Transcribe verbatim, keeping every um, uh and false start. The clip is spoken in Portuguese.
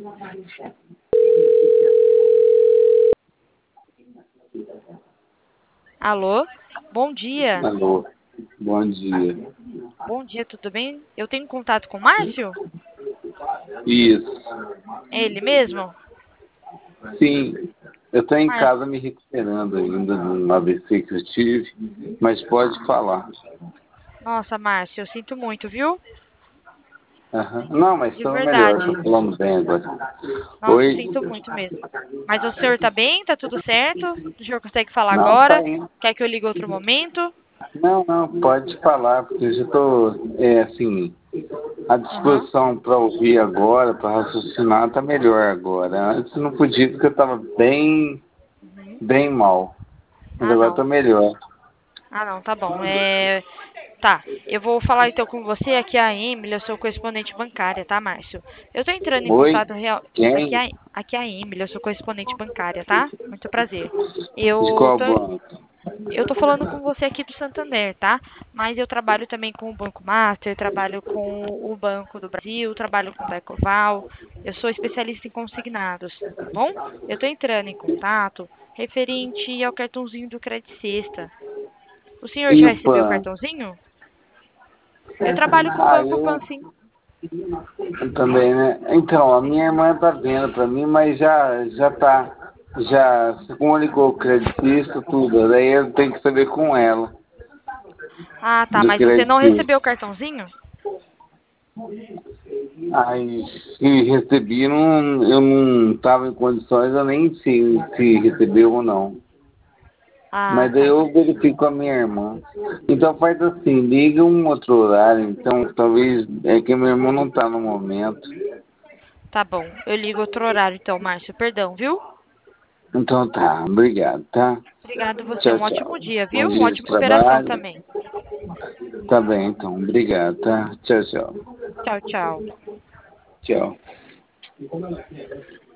Alô? Bom dia. Alô, bom dia. Bom dia, tudo bem? Eu tenho contato com o Márcio? Isso. É ele mesmo? Sim, eu estou em Márcio. casa me recuperando ainda do A V C que eu tive, mas pode falar. Nossa, Márcio, eu sinto muito, viu? Aham. Não, mas De estou melhor, verdade. estou falando bem agora. Nossa, eu Oi? sinto muito mesmo. Mas o senhor tá bem? Tá tudo certo? O senhor consegue falar Não, tá agora? indo. Quer que eu ligue outro momento? Não, não, pode falar, porque eu já estou, é, assim, à Aham. disposição para ouvir agora, para raciocinar, está melhor agora. Antes não podia, porque eu estava bem, Uhum. bem mal. Mas Ah, agora não. estou melhor. Ah, não, tá bom. É... Tá, eu vou falar então com você. Aqui é a Emily, eu sou correspondente bancária, tá, Márcio? Eu tô entrando em Oi? contato real. Aqui Quem? é, aqui é a Emily, eu sou correspondente bancária, tá? Muito prazer. De Eu qual tô, banco? eu tô falando com você aqui do Santander, tá? Mas eu trabalho também com o Banco Master, trabalho com o Banco do Brasil, trabalho com o Ecoval. Eu sou especialista em consignados, tá bom? Eu tô entrando em contato referente ao cartãozinho do Credit Sexta. O senhor E já o recebeu o PAN? cartãozinho? Eu trabalho com o Ah, Banco eu, Pan, sim. eu também, né? Então, a minha irmã tá vendo para mim, mas já, já tá, já se comunicou com o creditista, tudo. Daí eu tenho que saber com ela, Ah, tá. do Mas você não creditista. recebeu o cartãozinho? Aí, se recebi, não, eu não estava em condições, eu nem sei se recebeu ou não. Ah, Mas daí tá. eu verifico com a minha irmã. Então faz assim, liga um outro horário, então talvez é que meu irmão não está no momento. Tá bom. Eu ligo outro horário então, Márcio. Perdão, viu? Então tá, obrigado, tá? Obrigado você. Tchau, Um ótimo tchau. dia, Bom viu? Uma dia de ótima recuperação trabalho. também. Tá bem, então, obrigado, tá? Tchau, tchau. Tchau, tchau. Tchau.